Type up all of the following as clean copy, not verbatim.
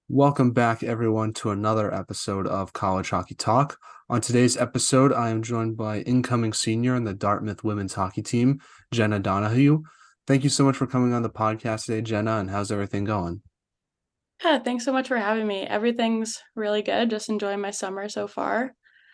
Welcome back, everyone, to another episode of College Hockey Talk. On today's episode, I am joined by incoming senior in the Dartmouth women's hockey team, Jenna Donahue. Thank you so much for coming on the podcast today, Jenna, and how's everything going? Yeah, thanks so much for having me. Everything's really good. Just enjoying my summer so far.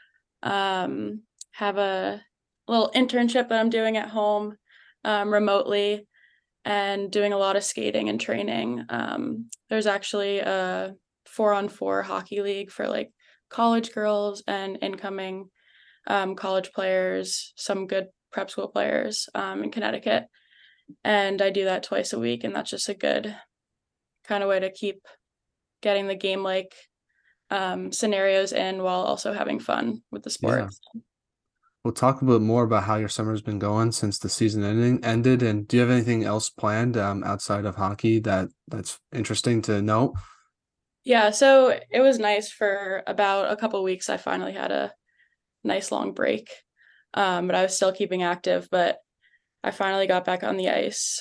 Um, have a little internship that I'm doing at home, remotely, and doing a lot of skating and training. There's actually a 4-on-4 hockey league for like college girls and incoming college players, some good prep school players in Connecticut. And I do that twice a week, and that's just a good kind of way to keep getting the game like scenarios in while also having fun with the Yeah. sports. We'll talk a bit more about how your summer's been going since the season ended, and do you have anything else planned outside of hockey that's interesting to note? Yeah, so it was nice for about a couple weeks. I finally had a nice long break, but I was still keeping active. But I finally got back on the ice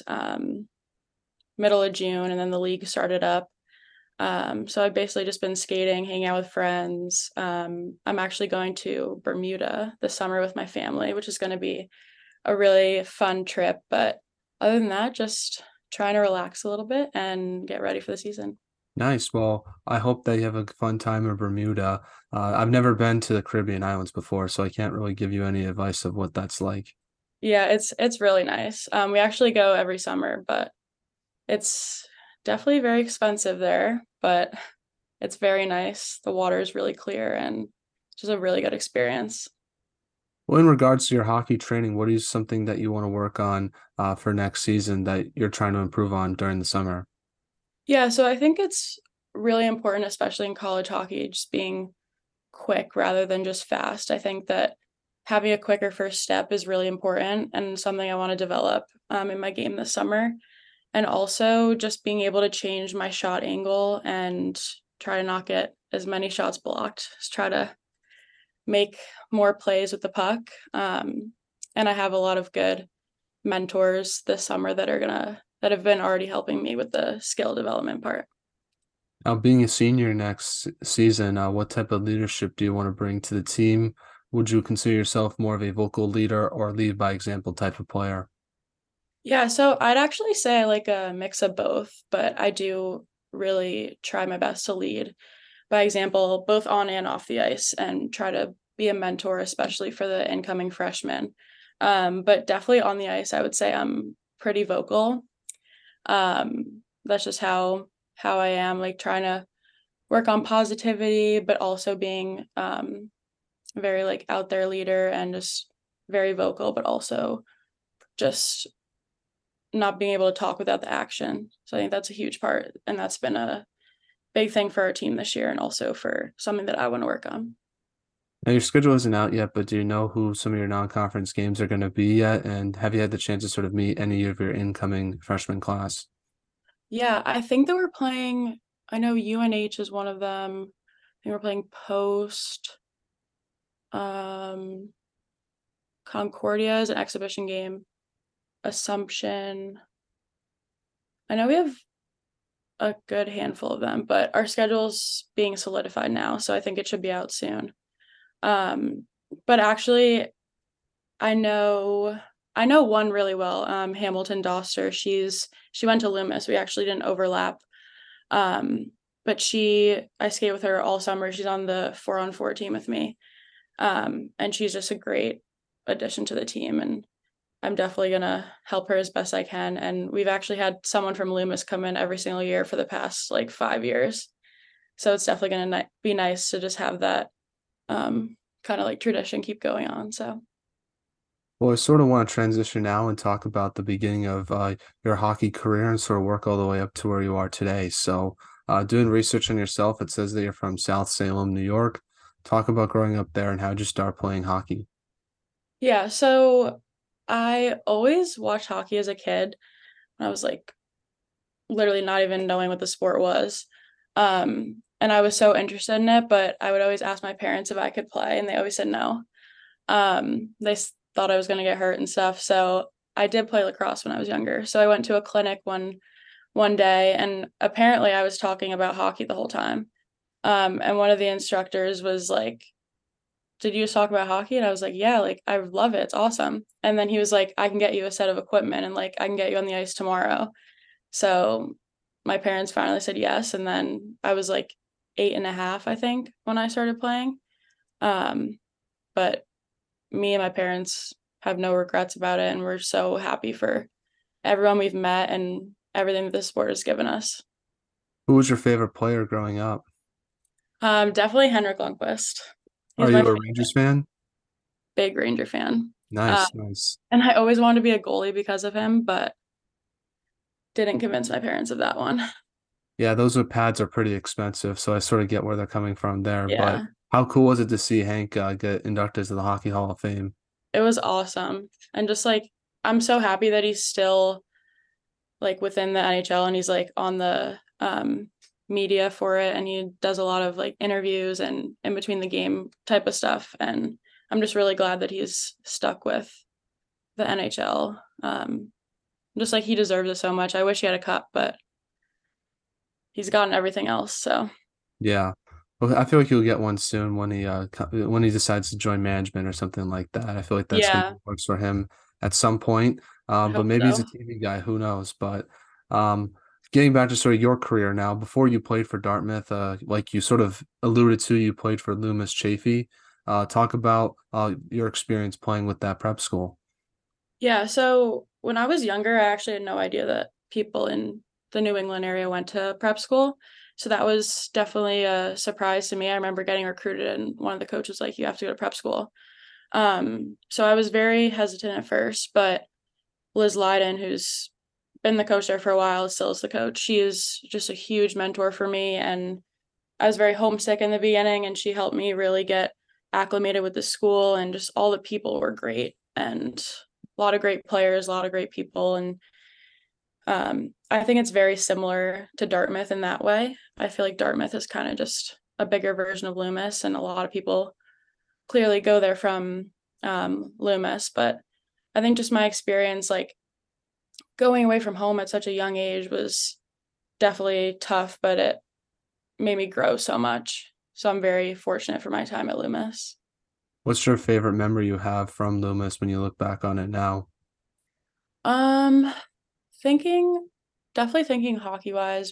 middle of June, and then the league started up. So I've basically just been skating, hanging out with friends. I'm actually going to Bermuda this summer with my family, which is going to be a really fun trip. But other than that, just trying to relax a little bit and get ready for the season. Nice. Well, I hope that you have a fun time in Bermuda. I've never been to the Caribbean islands before, so I can't really give you any advice of what that's like. Yeah, it's really nice. We actually go every summer, but it's definitely very expensive there, but it's very nice. The water is really clear and just a really good experience. Well, in regards to your hockey training, what is something that you want to work on for next season that you're trying to improve on during the summer? Yeah, so I think it's really important, especially in college hockey, just being quick rather than just fast. I think that having a quicker first step is really important and something I want to develop in my game this summer. And also just being able to change my shot angle and try to not get as many shots blocked. Just try to make more plays with the puck. And I have a lot of good mentors this summer that have been already helping me with the skill development part. Now, being a senior next season, what type of leadership do you want to bring to the team? Would you consider yourself more of a vocal leader or lead by example type of player? Yeah, so I'd actually say I like a mix of both, but I do really try my best to lead by example, both on and off the ice, and try to be a mentor, especially for the incoming freshmen. But definitely on the ice, I would say I'm pretty vocal. That's just how I am, like trying to work on positivity, but also being very like out there leader and just very vocal, but also just not being able to talk without the action. So I think that's a huge part, and that's been a big thing for our team this year, and also for something that I want to work on. Now, your schedule isn't out yet, but do you know who some of your non-conference games are going to be yet? And have you had the chance to sort of meet any of your incoming freshman class? Yeah, I think that we're playing. I know UNH is one of them. I think we're playing Post. Um, Concordia is an exhibition game. Assumption. I know we have a good handful of them, but our schedule's being solidified now, so I think it should be out soon. Um, but actually, I know I know one really well, Hamilton Doster. She went to Loomis. We actually didn't overlap. Um, but I skate with her all summer. She's on the 4-on-4 team with me. And she's just a great addition to the team. And I'm definitely gonna help her as best I can. And we've actually had someone from Loomis come in every single year for the past like 5 years. So it's definitely gonna be nice to just have that kind of like tradition keep going on. So Well, I sort of want to transition now and talk about the beginning of your hockey career and sort of work all the way up to where you are today. So, doing research on yourself, it says that you're from South Salem, New York. Talk about growing up there and how did you start playing hockey? yeah, so I always watched hockey as a kid when I was like literally not even knowing what the sport was. And I was so interested in it, but I would always ask my parents if I could play, and they always said no. Thought I was going to get hurt and stuff. So I did play lacrosse when I was younger. So I went to a clinic one day, and apparently I was talking about hockey the whole time. And one of the instructors was like, "Did you just talk about hockey?" And I was like, "Yeah, like I love it. It's awesome." And then he was like, "I can get you a set of equipment and like I can get you on the ice tomorrow." So my parents finally said yes, and then I was like 8.5, I think, when I started playing. Um, but me and my parents have no regrets about it, and we're so happy for everyone we've met and everything that this sport has given us. Who was your favorite player growing up? Definitely Henrik Lundqvist. Are He's my you a Rangers fan? big Ranger fan. Uh, Nice, nice. and I always wanted to be a goalie because of him, but didn't convince my parents of that one. Yeah, those are pads are pretty expensive, so I sort of get where they're coming from there. But Yeah, how cool was it to see Hank get inducted to the Hockey Hall of Fame? it was awesome. And just like, I'm so happy that he's still like within the NHL and he's like on the media for it, and he does a lot of like interviews and in between the game type of stuff, and I'm just really glad that he's stuck with the NHL. Just like he deserves it so much. I wish he had a cup, but he's gotten everything else. So Yeah. Well, I feel like he'll get one soon when when he decides to join management or something like that. I feel like that's gonna yeah, works for him at some point. I But hope maybe he's a so. TV guy, who knows? But um, getting back to sort of your career now, before you played for Dartmouth, like you sort of alluded to, you played for Loomis Chaffee. Talk about your experience playing with that prep school. Yeah, so when I was younger, I actually had no idea that people in the New England area went to prep school. So that was definitely a surprise to me. I remember getting recruited and one of the coaches was like, "You have to go to prep school." So I was very hesitant at first, but Liz Leiden, who's been the coach there for a while, still is the coach. She is just a huge mentor for me, and I was very homesick in the beginning, and she helped me really get acclimated with the school, and just all the people were great, and a lot of great players, a lot of great people, and I think it's very similar to Dartmouth in that way. I feel like Dartmouth is kind of just a bigger version of Loomis, and a lot of people clearly go there from Loomis, but I think just my experience, like going away from home at such a young age, was definitely tough, but it made me grow so much. So I'm very fortunate for my time at Loomis. What's your favorite memory you have from Loomis when you look back on it now? Um, thinking, definitely thinking hockey wise,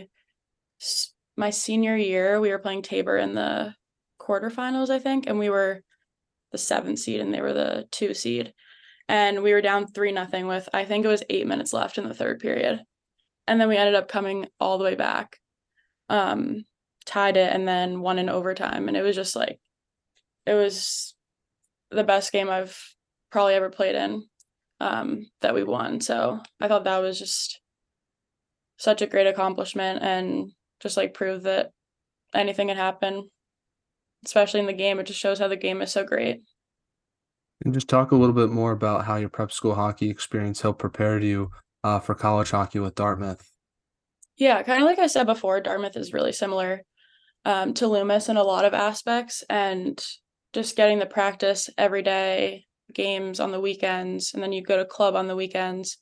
my senior year, we were playing Tabor in the quarterfinals, I think, and we were the 7th seed and they were the 2 seed. And we were down 3-0 with, I think it was 8 minutes left in the third period. And then we ended up coming all the way back, um, tied it, and then won in overtime. And it was just like, it was the best game I've probably ever played in, that we won. So I thought that was just such a great accomplishment and just like prove that anything can happen, especially in the game. It just shows how the game is so great. And just talk a little bit more about how your prep school hockey experience helped prepare you for college hockey with Dartmouth. Yeah, kind of like I said before, Dartmouth is really similar to Loomis in a lot of aspects, and just getting the practice every day, games on the weekends, and then you go to club on the weekends.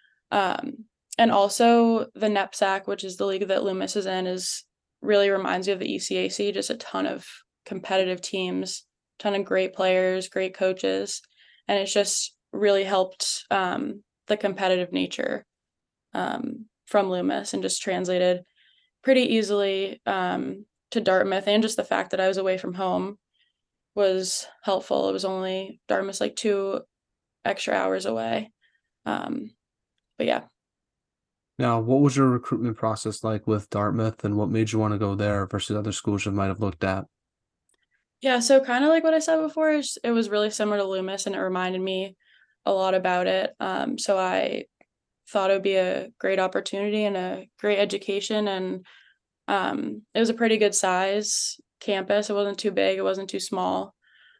Um, and also the NEPSAC, which is the league that Loomis is in, is really reminds you of the ECAC, just a ton of competitive teams, ton of great players, great coaches, and it's just really helped the competitive nature from Loomis and just translated pretty easily to Dartmouth, and just the fact that I was away from home was helpful. It was only Dartmouth's like 2 extra hours away. Um, but yeah. Now, what was your recruitment process like with Dartmouth, and what made you want to go there versus other schools you might have looked at? Yeah, so kind of like what I said before, it was really similar to Loomis and it reminded me a lot about it. So I thought it would be a great opportunity and a great education, and it was a pretty good size campus. It wasn't too big, it wasn't too small.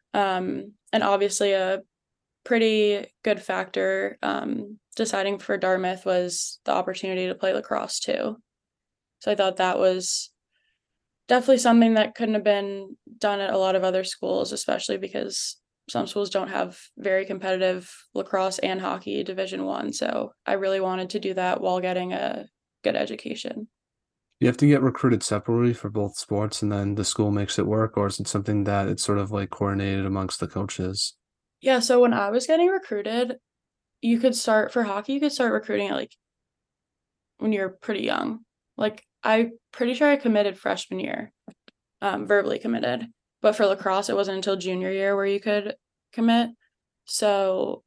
And obviously a pretty good factor deciding for Dartmouth was the opportunity to play lacrosse too. So I thought that was definitely something that couldn't have been done at a lot of other schools, especially because some schools don't have very competitive lacrosse and hockey Division 1. So I really wanted to do that while getting a good education. You have to get recruited separately for both sports and then the school makes it work, or is it something that it's sort of like coordinated amongst the coaches? Yeah, so when I was getting recruited, you could start for hockey, you could start recruiting at like when you're pretty young. Like I pretty sure I committed freshman year, verbally committed. But for lacrosse, it wasn't until junior year where you could commit. So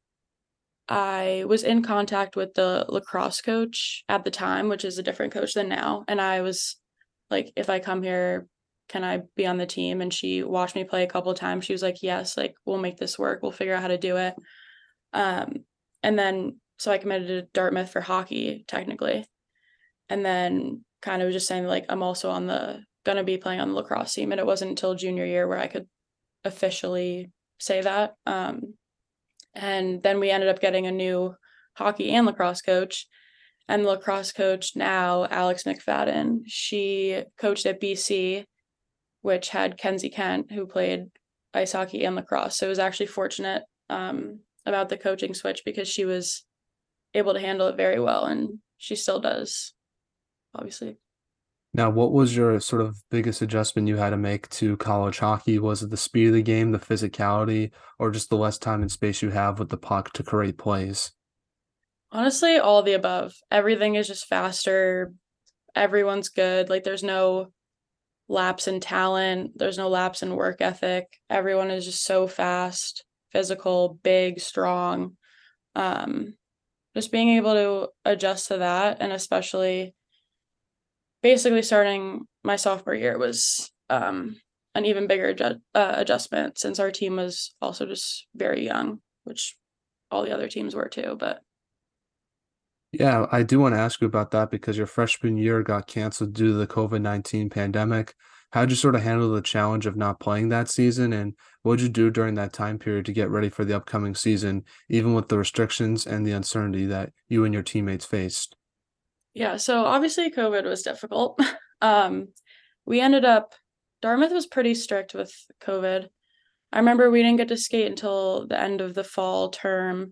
I was in contact with the lacrosse coach at the time, which is a different coach than now. And I was like, if I come here, can I be on the team? And she watched me play a couple of times. She was like, yes, like we'll make this work. We'll figure out how to do it. Um, and then so I committed to Dartmouth for hockey, technically. And then kind of just saying like I'm also on the gonna be playing on the lacrosse team. And it wasn't until junior year where I could officially say that. And then we ended up getting a new hockey and lacrosse coach. And the lacrosse coach now, Alex McFadden, she coached at BC, which had Kenzie Kent, who played ice hockey and lacrosse. So it was actually fortunate about the coaching switch because she was able to handle it very well, and she still does, obviously. Now, what was your sort of biggest adjustment you had to make to college hockey? Was it the speed of the game, the physicality, or just the less time and space you have with the puck to create plays? Honestly, all the above. Everything is just faster. Everyone's good. Like there's no lapse in talent, there's no lapse in work ethic. Everyone is just so fast, physical, big, strong. Um, just being able to adjust to that, and especially basically starting my sophomore year was an even bigger adjustment since our team was also just very young, which all the other teams were too. But Yeah, I do want to ask you about that because your freshman year got canceled due to the COVID-19 pandemic. How'd you sort of handle the challenge of not playing that season? And what'd you do during that time period to get ready for the upcoming season, even with the restrictions and the uncertainty that you and your teammates faced? yeah, so obviously COVID was difficult. um, we ended up Dartmouth was pretty strict with COVID. I remember we didn't get to skate until the end of the fall term,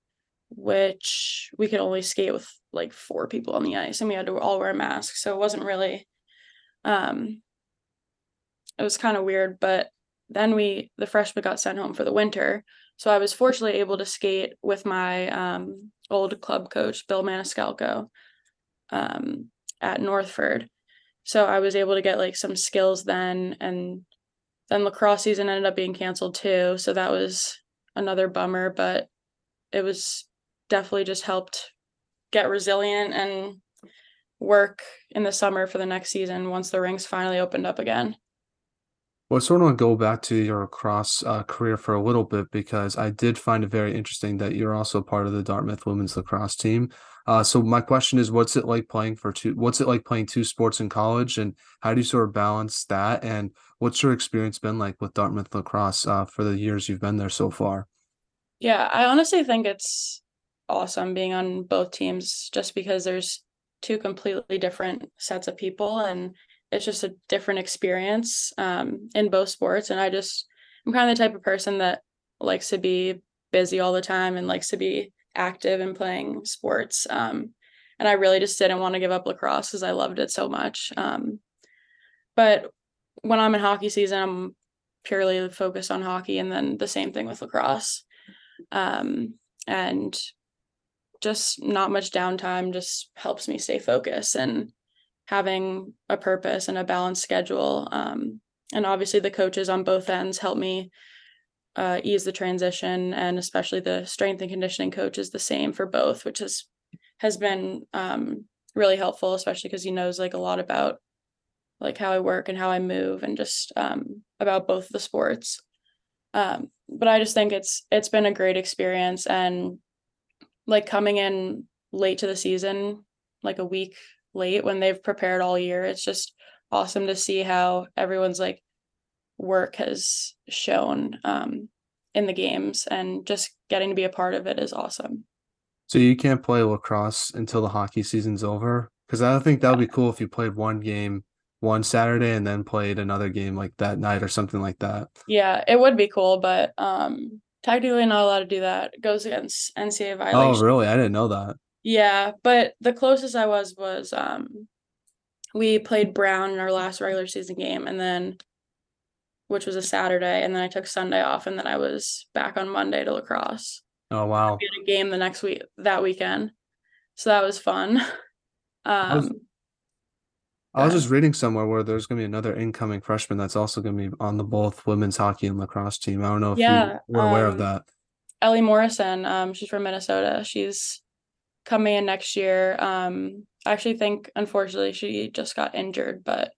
which we could only skate with like 4 people on the ice, and we had to all wear masks. So it wasn't really, um, it was kind of weird. But then the freshmen got sent home for the winter. So I was fortunately able to skate with my old club coach, Bill Maniscalco, um, at Northford. So I was able to get like some skills then. And then lacrosse season ended up being canceled too. So that was another bummer, but it was definitely just helped get resilient and work in the summer for the next season once the rinks finally opened up again. Well, I sort of want to go back to your lacrosse career for a little bit because I did find it very interesting that you're also part of the Dartmouth women's lacrosse team. So my question is, what's it like playing two sports in college, and how do you sort of balance that? And what's your experience been like with Dartmouth lacrosse for the years you've been there so far? Yeah, I honestly think it's awesome being on both teams just because there's two completely different sets of people, and it's just a different experience in both sports. And I'm kind of the type of person that likes to be busy all the time and likes to be active and playing sports. And I really just didn't want to give up lacrosse because I loved it so much. But when I'm in hockey season, I'm purely focused on hockey, and then the same thing with lacrosse. And just not much downtime just helps me stay focused, and having a purpose and a balanced schedule. And obviously the coaches on both ends help me ease the transition, and especially the strength and conditioning coach is the same for both, which has been really helpful, especially because he knows like a lot about like how I work and how I move, and just about both the sports. But I just think it's been a great experience, and like coming in late to the season, like a week late when they've prepared all year, it's just awesome to see how everyone's like work has shown in the games, and just getting to be a part of it is awesome. So you can't play lacrosse until the hockey season's over? Because I think that would be cool if you played one game one Saturday and then played another game like that night or something like that. Yeah, it would be cool, but technically not allowed to do that. It goes against NCAA Oh, violation. really? I didn't know that. Yeah, but the closest I was we played Brown in our last regular season game, and then which was a Saturday, and then I took Sunday off, and then I was back on Monday to lacrosse. Oh wow. We had a game the next week that weekend, so that was fun. I was Um, I Go was ahead. just reading somewhere where there's gonna be another incoming freshman that's also gonna be on the both women's hockey and lacrosse team. I don't know if you Yeah, were aware of that. Ellie Morrison. She's from Minnesota. She's coming in next year. I actually think unfortunately she just got injured, but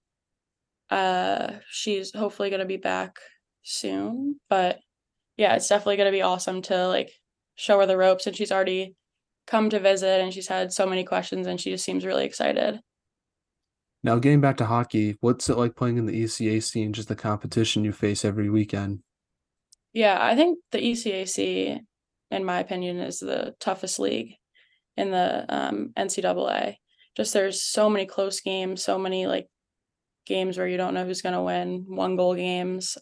she's hopefully gonna be back soon. But yeah, it's definitely gonna be awesome to like show her the ropes, and she's already come to visit and she's had so many questions and she just seems really excited. Now, getting back to hockey, what's it like playing in the ECAC and just the competition you face every weekend? Yeah, I think the ECAC, in my opinion, is the toughest league in the NCAA. Just there's so many close games, so many like games where you don't know who's going to win, one goal games.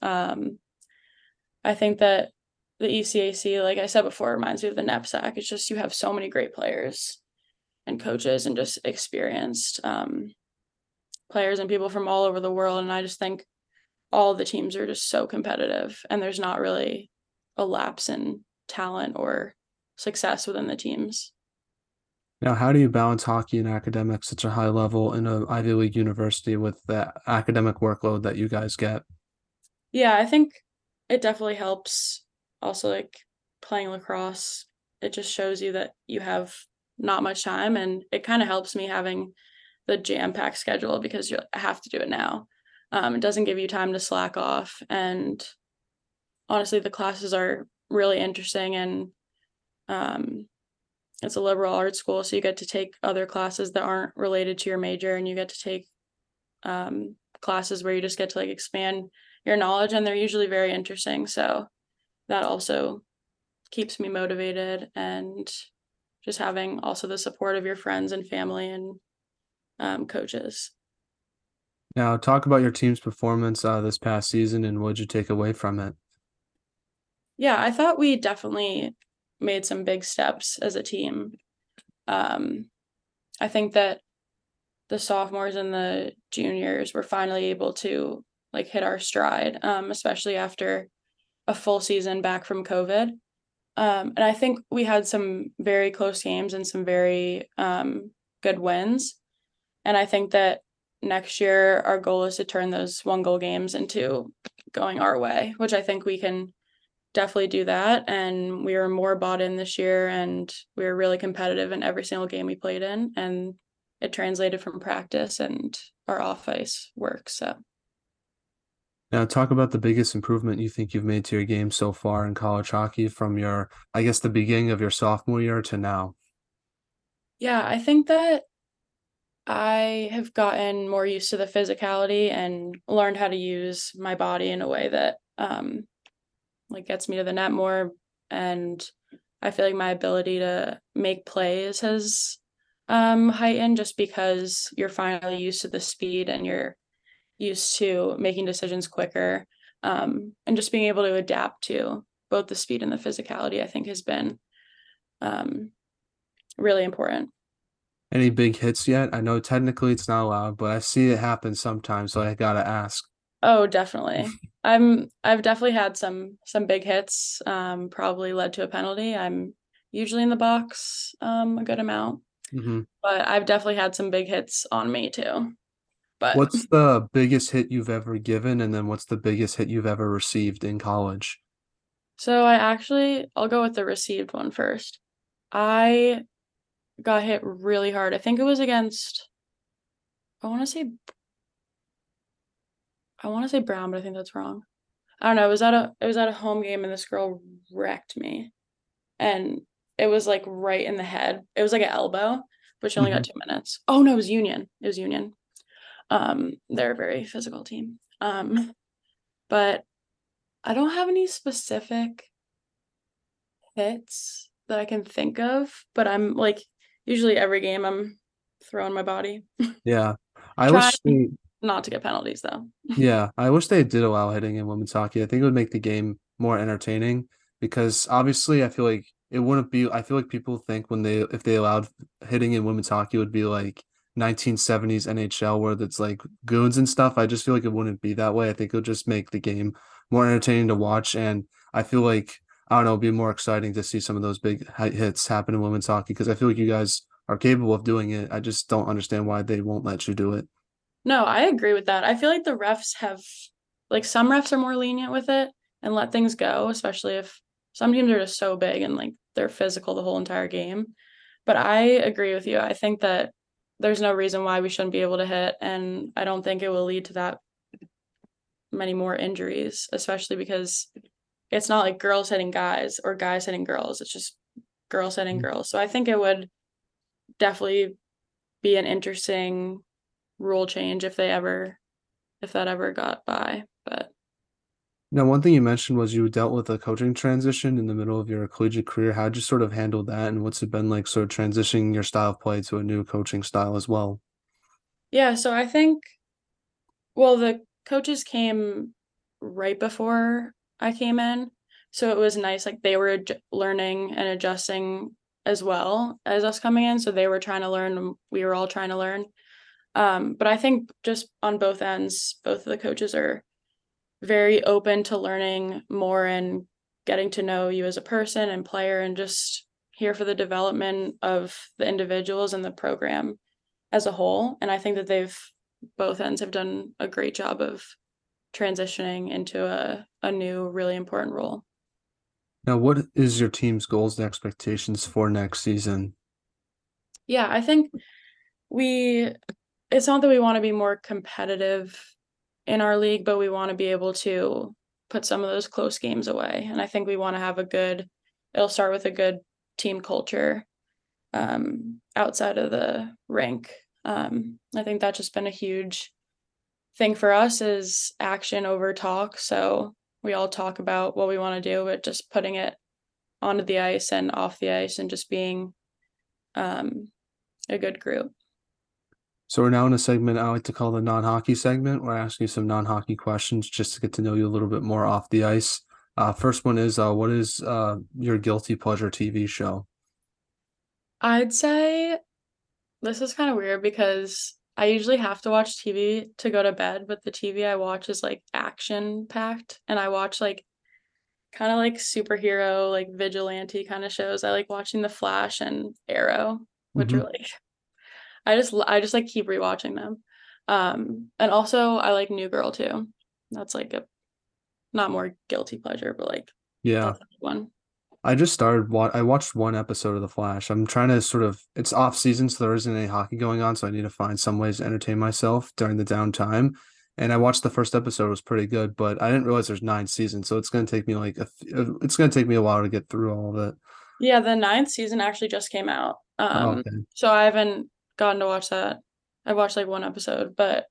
I think that the ECAC, like I said before, reminds me of the knapsack. It's just you have so many great players and coaches and just experienced players and people from all over the world. And I just think all the teams are just so competitive, and there's not really a lapse in talent or success within the teams. Now, how do you balance hockey and academics at such a high level in an Ivy League university with the academic workload that you guys get? Yeah, I think it definitely helps. Also, like playing lacrosse, it just shows you that you have not much time, and it kind of helps me having the jam-packed schedule because you have to do it now. It doesn't give you time to slack off, and honestly, the classes are really interesting, and um, it's a liberal arts school, so you get to take other classes that aren't related to your major, and you get to take classes where you just get to like expand your knowledge, and they're usually very interesting. So that also keeps me motivated, and just having also the support of your friends and family and coaches. Now, talk about your team's performance this past season and what'd you take away from it? Yeah, I thought we definitely made some big steps as a team. Um, I think that the sophomores and the juniors were finally able to like hit our stride, especially after a full season back from COVID. And I think we had some very close games and some very good wins. And I think that next year our goal is to turn those one goal games into going our way, which I think we can definitely do that. And we were more bought in this year, and we were really competitive in every single game we played in. And it translated from practice and our off ice work. So Now, talk about the biggest improvement you think you've made to your game so far in college hockey from your, I guess, the beginning of your sophomore year to now. yeah, I think that I have gotten more used to the physicality and learned how to use my body in a way that like gets me to the net more, and I feel like my ability to make plays has heightened just because you're finally used to the speed and you're used to making decisions quicker, and just being able to adapt to both the speed and the physicality I think has been um, really important. Any big hits yet? I know technically it's not allowed, but I see it happen sometimes, so I gotta ask. Oh, definitely. I've definitely had some big hits, probably led to a penalty. I'm usually in the box a good amount, Hmm. but I've definitely had some big hits on me too. But What's the biggest hit you've ever given, and then what's the biggest hit you've ever received in college? so I'll go with the received one first. I got hit really hard. I think it was against I want to say I want to say Brown, but I think that's wrong. I don't know. It was at a home game, and this girl wrecked me, and it was like right in the head. It was like an elbow, but she only got Hmm. 2 minutes. Oh no, it was Union. It was Union. They're a very physical team. But I don't have any specific hits that I can think of, but I'm like usually every game I'm throwing my body. Yeah, I Trying wish they. not to get penalties though. Yeah, I wish they did allow hitting in women's hockey. I think it would make the game more entertaining because obviously I feel like it wouldn't be. I feel like people think when they if they allowed hitting in women's hockey, it would be like 1970s NHL where it's like goons and stuff. I just feel like it wouldn't be that way. I think it'll just make the game more entertaining to watch, and I feel like I don't know, it'd be more exciting to see some of those big hits happen in women's hockey because I feel like you guys are capable of doing it. I just don't understand why they won't let you do it. No, I agree with that. I feel like the refs have, like, some refs are more lenient with it and let things go, especially if some teams are just so big and like they're physical the whole entire game. But I agree with you. I think that there's no reason why we shouldn't be able to hit, and I don't think it will lead to that many more injuries, especially because it's not like girls hitting guys or guys hitting girls. It's just girls hitting girls. So I think it would definitely be an interesting rule change if that ever got by. But Now, one thing you mentioned was you dealt with a coaching transition in the middle of your collegiate career. How'd you sort of handle that, and what's it been like sort of transitioning your style of play to a new coaching style as well? yeah, so I think, well, the coaches came right before I came in. So it was nice. Like, they were learning and adjusting as well as us coming in. So they were trying to learn, and we were all trying to learn. But I think just on both ends, both of the coaches are very open to learning more and getting to know you as a person and player, and just here for the development of the individuals and the program as a whole. And I think that both ends have done a great job of transitioning into a new, really important role. Now, what is your team's goals and expectations for next season? Yeah, I think we, it's not that we want to be more competitive in our league, but we want to be able to put some of those close games away. And I think we want to have it'll start with a good team culture outside of the rink. I think that's just been a huge thing for us is action over talk. So we all talk about what we want to do, but just putting it onto the ice and off the ice and just being um, a good group. So we're now in a segment I like to call the non-hockey segment, where I ask you some non-hockey questions just to get to know you a little bit more off the ice. First one is, what is your guilty pleasure TV show? I'd say this is kind of weird because I usually have to watch TV to go to bed, but the TV I watch is like action packed, and I watch like kind of like superhero, like vigilante kind of shows. I like watching The Flash and Arrow, which are Hmm. like I just like keep rewatching them. And also I like New Girl too. That's like a not more guilty pleasure, but like Yeah, that's a good one. I just started. I watched one episode of The Flash. I'm trying to sort of. It's off season, so there isn't any hockey going on. So I need to find some ways to entertain myself during the downtime. And I watched the first episode; it was pretty good, but I didn't realize there's 9 seasons. So it's going to take me it's going to take me a while to get through all of it. Yeah, the ninth season actually just came out. Oh, okay. So I haven't gotten to watch that. I've watched like one episode, but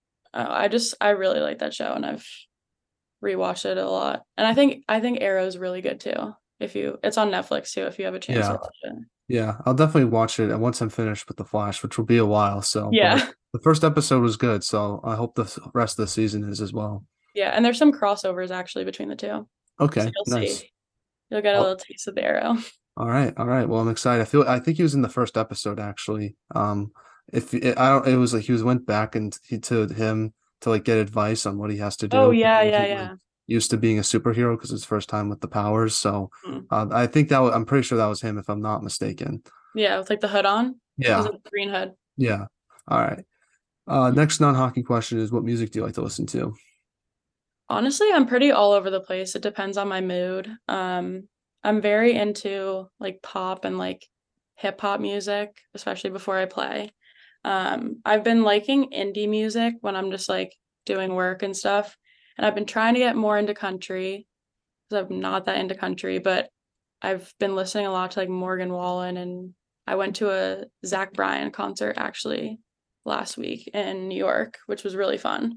I really like that show, and I've rewatched it a lot. And I think Arrow's really good too. If you It's on Netflix too, if you have a chance to Yeah, watch it. yeah. I'll definitely watch it, and once I'm finished with The Flash, which will be a while. So, but Yeah. the first episode was good, so I hope the rest of the season is as well. Yeah, and there's some crossovers actually between the two. So Okay, you'll nice. see. You'll get a Oh, little taste of the Arrow. all right, all right. Well, I'm excited. I think he was in the first episode actually. If it, I don't, it was like he was went back and he to him to like get advice on what he has to Oh do. He yeah, yeah, wasn't like yeah. used to being a superhero because it's his first time with the powers. So, Mm. I think I'm pretty sure that was him if I'm not mistaken. Yeah, with like the hood on. Is Yeah, it the green hood? yeah. All right. Next non-hockey question is, what music do you like to listen to? Honestly, I'm pretty all over the place. It depends on my mood. I'm very into like pop and like hip hop music, especially before I play. I've been liking indie music when I'm just like doing work and stuff. And I've been trying to get more into country because I'm not that into country, but I've been listening a lot to like Morgan Wallen, and I went to a Zach Bryan concert actually last week in New York, which was really fun.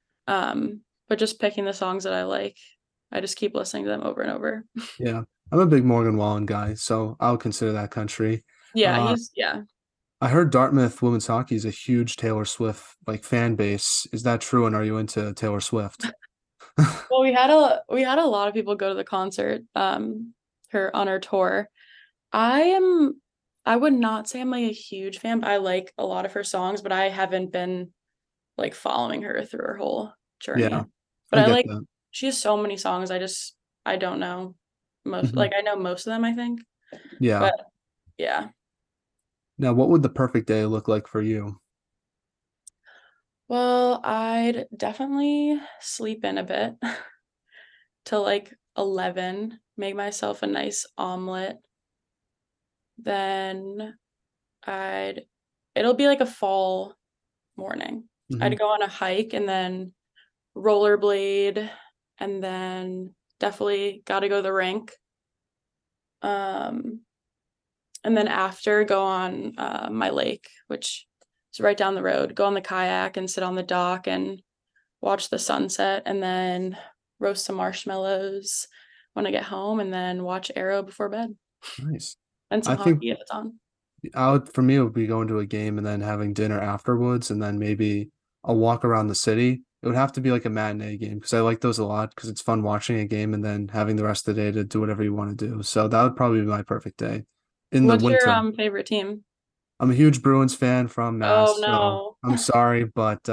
But just picking the songs that I like, I just keep listening to them over and over. Yeah, I'm a big Morgan Wallen guy, so I'll consider that country. Yeah, Uh, yeah. I heard Dartmouth women's hockey is a huge Taylor Swift like fan base. Is that true? And are you into Taylor Swift? Well, we had a lot of people go to the concert, her on her tour. I would not say I'm like a huge fan. I like a lot of her songs, but I haven't been like following her through her whole Yeah, journey. But I I get like that. she has so many songs. I don't know most, Hmm. like I know most of them, I think. Yeah. But yeah. Now, what would the perfect day look like for you? Well, I'd definitely sleep in a bit till like 11, make myself a nice omelet. Then I'd it'll be like a fall morning. Hmm. I'd go on a hike and then rollerblade and then definitely got to go to the rink. Um, and then after go on my lake, which is right down the road. Go on the kayak and sit on the dock and watch the sunset, and then roast some marshmallows when I get home, and then watch Arrow before bed Nice. and some I think hockey if it's on. for me, it would be going to a game and then having dinner afterwards, and then maybe a walk around the city. It would have to be like a matinee game because I like those a lot because it's fun watching a game and then having the rest of the day to do whatever you want to do. So that would probably be my perfect day in the What's your winter. favorite team? I'm a huge Bruins fan from Oh Mass, so no. I'm sorry, but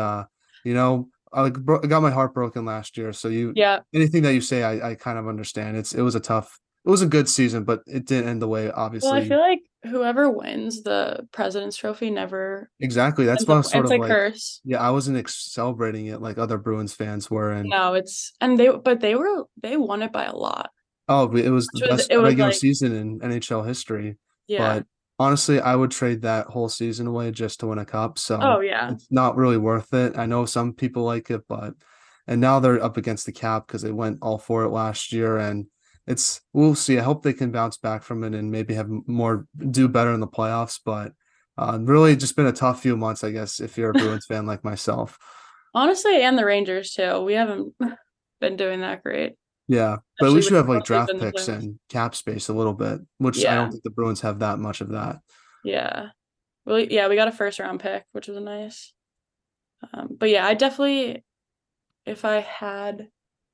I got my heart broken last year. So Yeah. anything that you say, I kind of understand. It was a good season, but it didn't end the way, Well, I obviously. feel like whoever wins the President's Trophy never Exactly. That's ends why I up. was sort It's of a like, curse. yeah, I wasn't celebrating it like other Bruins fans were, and No, it's and they won it by a lot, oh, it was the which was best it was regular like season in NHL history. yeah. But honestly, I would trade that whole season away just to win a cup. Oh So yeah. it's not really worth it. I know some people like it, but and now they're up against the cap because they went all for it last year, and we'll see. I hope they can bounce back from it and maybe have more do better in the playoffs. But really, just been a tough few months, I guess, if you're a Bruins fan like myself. Honestly, and the Rangers too. We haven't been doing that great, Yeah, but at especially least with you have like mostly draft been the picks playoffs. and cap space a little bit, which I don't Yeah, think the Bruins have that much of that. yeah. Well, yeah, we got a first round pick, which was nice. But yeah, I definitely, if I had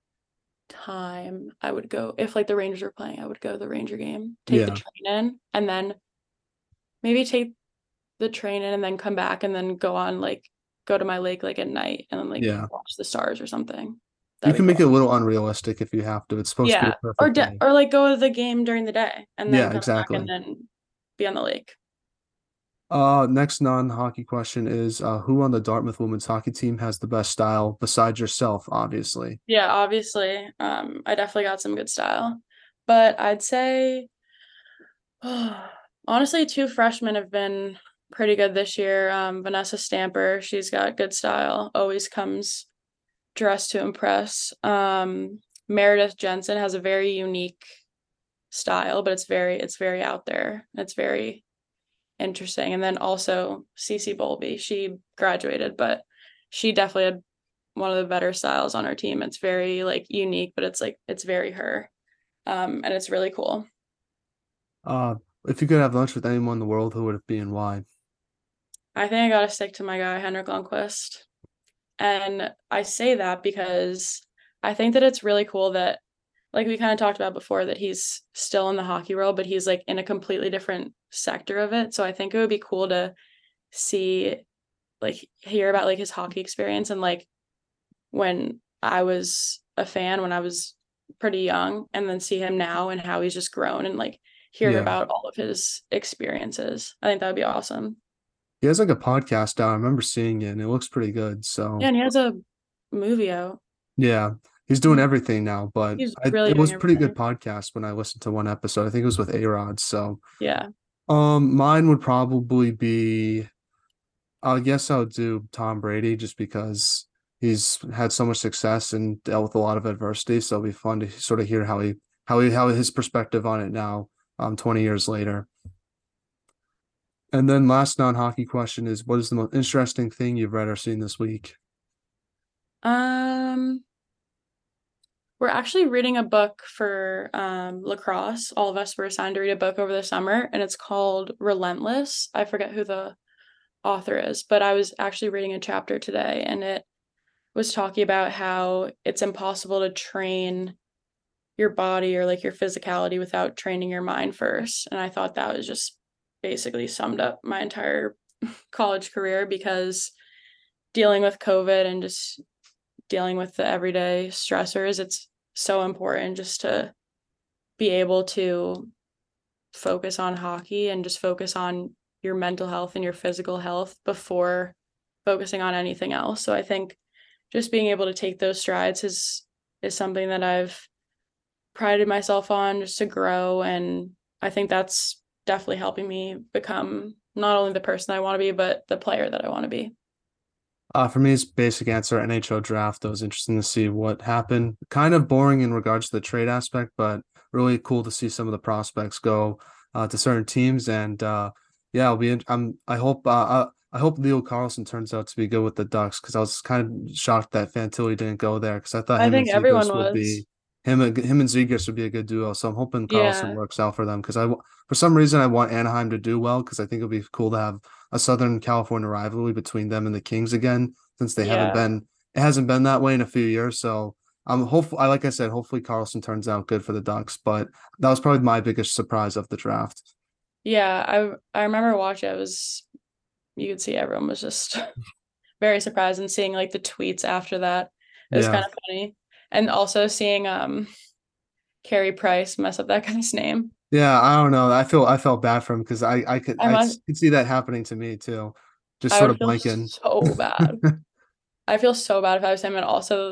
time, I would go. If like the Rangers were playing, I would go to the Ranger game, take the Yeah, train in, and then maybe take the train in and then come back and then go to my lake like at night and then like yeah. watch the stars or something. You That'd be can make it a cool. little unrealistic if you have to. It's supposed to be Yeah. a perfect day. Or like go to the game during the day and then Yeah, come back and exactly. then be on the lake. Next non-hockey question is who on the Dartmouth women's hockey team has the best style besides yourself, obviously. Yeah, obviously. I definitely got some good style. But I'd say honestly, two freshmen have been pretty good this year. Vanessa Stamper, she's got good style, always comes dressed to impress. Meredith Jensen has a very unique style, but it's very out there. It's very interesting. And then also Cece Bolby, she graduated, but she definitely had one of the better styles on our team. It's very like unique, but it's very her. And it's really cool. Uh, if you could have lunch with anyone in the world, who would it be and why? I think I gotta stick to my guy, Henrik Lundqvist. And I say that because I think that it's really cool that, like we kind of talked about before, that he's still in the hockey world, but he's like in a completely different sector of it. So I think it would be cool to see, like, hear about like his hockey experience and like when I was a fan when I was pretty young, and then see him now and how he's just grown and like hear Yeah, about all of his experiences. I think that would be awesome. he has like a podcast out. I remember seeing it, and it looks pretty good. Yeah, So and he has a movie out. yeah, he's doing everything now. But He's really it doing was a pretty good everything. podcast when I listened to one episode. I think it was with A-Rod. So Yeah. mine would probably be. I guess I would do Tom Brady just because he's had so much success and dealt with a lot of adversity. So it'll be fun to sort of hear how his perspective on it now, 20 years later. And then last non-hockey question is, what is the most interesting thing you've read or seen this week? Um, we're actually reading a book for lacrosse. All of us were assigned to read a book over the summer, and it's called Relentless. I forget who the author is, but I was actually reading a chapter today, and it was talking about how it's impossible to train your body or like your physicality without training your mind first. And I thought that was just basically summed up my entire college career, because dealing with COVID and just dealing with the everyday stressors, it's so important just to be able to focus on hockey and just focus on your mental health and your physical health before focusing on anything else. So I think just being able to take those strides is something that I've prided myself on just to grow, and I think that's definitely helping me become not only the person I want to be, but the player that I want to be. For me, it's basic answer NHL draft. It was interesting to see what happened. Kind of boring in regards to the trade aspect, but really cool to see some of the prospects go to certain teams. And yeah, I'll be. I hope Leo Carlson turns out to be good with the Ducks, because I was kind of shocked that Fantilli didn't go there, because I thought I him and think everyone Zegras would was. be him and Zegras would be a good duo. So I'm hoping Carlson Yeah. works out for them, because for some reason I want Anaheim to do well, because I think it'd be cool to have a Southern California rivalry between them and the Kings again, since they haven't Yeah. been it hasn't been that way in a few years. So I'm hopeful. Like I said, hopefully Carlson turns out good for the Ducks. But that was probably my biggest surprise of the draft. Yeah. I remember watching it. It was, you could see everyone was just very surprised, and seeing like the tweets after that. It was Yeah. kind of funny. And also seeing Carey Price mess up that guy's name. Yeah, I don't know. I felt bad for him, because I must could see that happening to me too. Just I sort would of feel blanking. so bad. I feel so bad if I was him, and also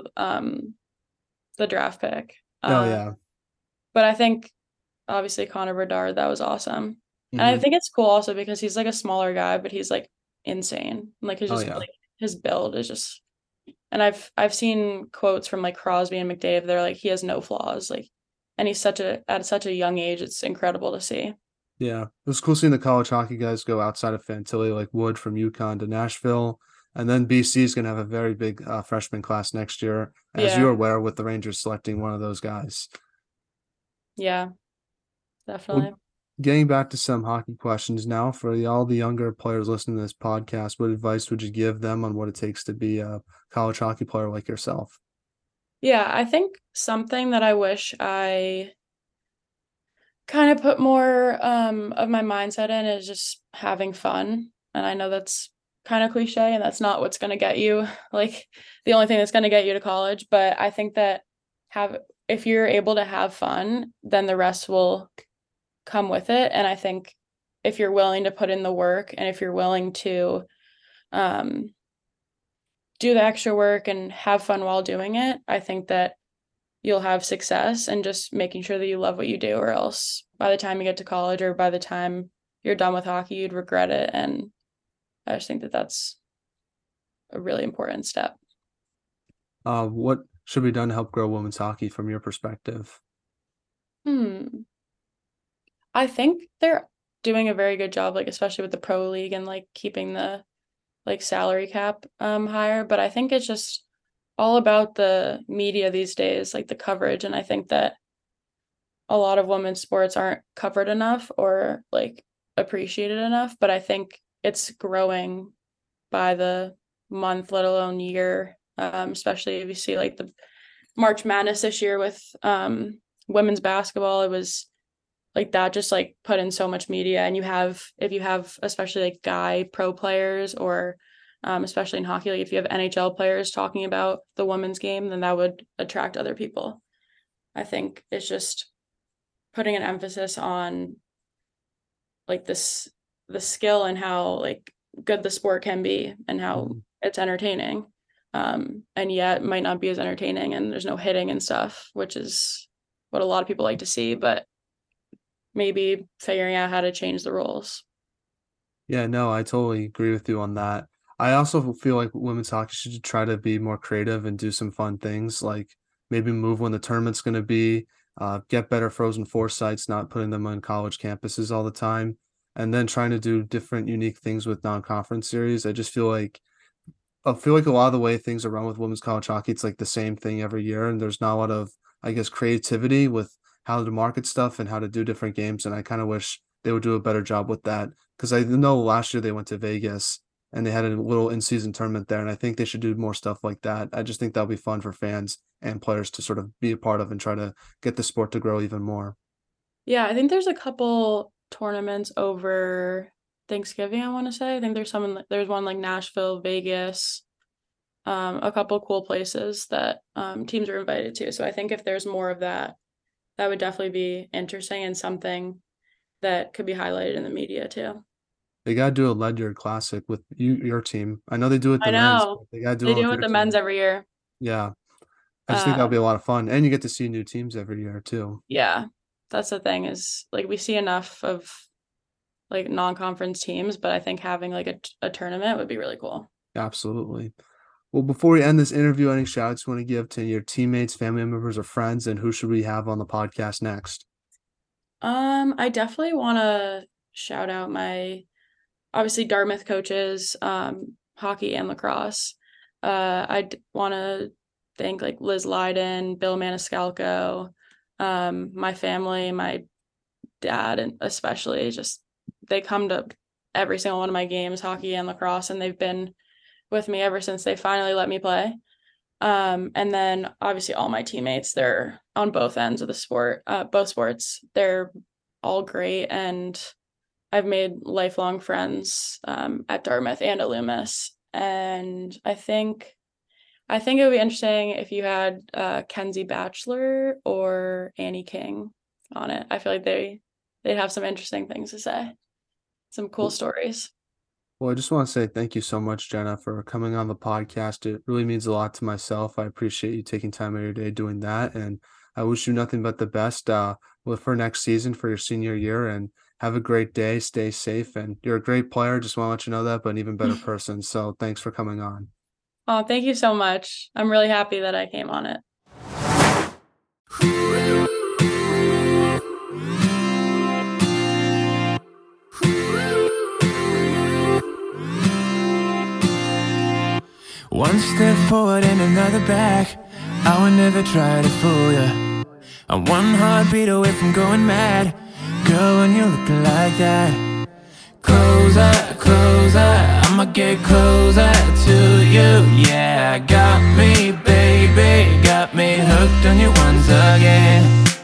the draft pick. Oh Uh yeah. but I think obviously Connor Bedard, that was awesome. And I Hmm. think it's cool also because he's like a smaller guy, but he's like insane. Like his Oh just yeah. like his build is just, and I've seen quotes from like Crosby and McDavid. They're like he has no flaws. Like, and he's such a at such a young age. It's incredible to see. Yeah, it was cool seeing the college hockey guys go outside of Fantilli, like Wood from UConn to Nashville. And then BC is going to have a very big freshman class next year, as you're Yeah, aware, with the Rangers selecting one of those guys. yeah, Well, definitely. getting back to some hockey questions now for all the younger players listening to this podcast, what advice would you give them on what it takes to be a college hockey player like yourself? Yeah, I think something that I wish I kind of put more of my mindset in is just having fun. And I know that's kind of cliche and that's not what's going to get you like the only thing that's going to get you to college, but I think that have if you're able to have fun, then the rest will come with it. And I think if you're willing to put in the work and if you're willing to um do the extra work and have fun while doing it, I think that you'll have success, and just making sure that you love what you do, or else by the time you get to college or by the time you're done with hockey, you'd regret it. And I just think that that's a really important step. What should be done to help grow women's hockey from your perspective? Hmm. I think they're doing a very good job, like especially with the pro league and like keeping the like salary cap higher. But I think it's just all about the media these days, like the coverage. And I think that a lot of women's sports aren't covered enough or like appreciated enough, but I think it's growing by the month, let alone year. Especially if you see like the March Madness this year with women's basketball, it was like that just like put in so much media. And you have, if you have especially like guy pro players, or especially in hockey, like if you have NHL players talking about the women's game, then that would attract other people. I think it's just putting an emphasis on like this the skill and how like good the sport can be and how Mhm. it's entertaining. And yet it might not be as entertaining and there's no hitting and stuff, which is what a lot of people like to see, but maybe figuring out how to change the rules. Yeah, no, I totally agree with you on that. I also feel like women's hockey should try to be more creative and do some fun things, like maybe move when the tournament's going to be, get better Frozen Four sites, not putting them on college campuses all the time, and then trying to do different, unique things with non-conference series. I feel like a lot of the way things are run with women's college hockey, it's like the same thing every year, and there's not a lot of, I guess, creativity with how to market stuff and how to do different games. And I kind of wish they would do a better job with that, because I know last year they went to Vegas and they had a little in-season tournament there. And I think they should do more stuff like that. I just think that'll be fun for fans and players to sort of be a part of and try to get the sport to grow even more. Yeah, I think there's a couple tournaments over Thanksgiving, I want to say. I think there's one like Nashville, Vegas, a couple cool places that teams are invited to. So I think if there's more of that, that would definitely be interesting and something that could be highlighted in the media too. They got to do a Ledyard Classic with your team. I know they do it I the men's, know. but they got to do They it with do it with your the men's team. every year. Yeah. I just think that'll Uh, be a lot of fun. And you get to see new teams every year too. yeah, that's the thing is like we see enough of like non-conference teams, but I think having like a tournament would be really cool. Absolutely. Well, before we end this interview, any shout outs you want to give to your teammates, family members, or friends, and who should we have on the podcast next? I definitely want to shout out my obviously Dartmouth coaches, hockey and lacrosse. I want to thank like Liz Leiden, Bill Maniscalco, my family, my dad, and especially just they come to every single one of my games, hockey and lacrosse, and they've been with me ever since they finally let me play. And then obviously all my teammates, they're on both ends of the sport, both sports. They're all great, and I've made lifelong friends at Dartmouth and at Loomis. And I think it would be interesting if you had Kenzie Batchelor or Annie King on it. I feel like they'd have some interesting things to say, some cool stories. Well, I just want to say thank you so much, Jenna, for coming on the podcast. It really means a lot to myself. I appreciate you taking time out of your day doing that. And I wish you nothing but the best for next season for your senior year. And have a great day. Stay safe. And you're a great player. Just want to let you know that, but an even better person. So thanks for coming on. Oh, thank you so much. I'm really happy that I came on it. One step forward and another back. I would never try to fool ya. I'm one heartbeat away from going mad. Girl, when you're looking like that, closer, closer, I'ma get closer to you. Yeah, got me, baby, got me hooked on you once again.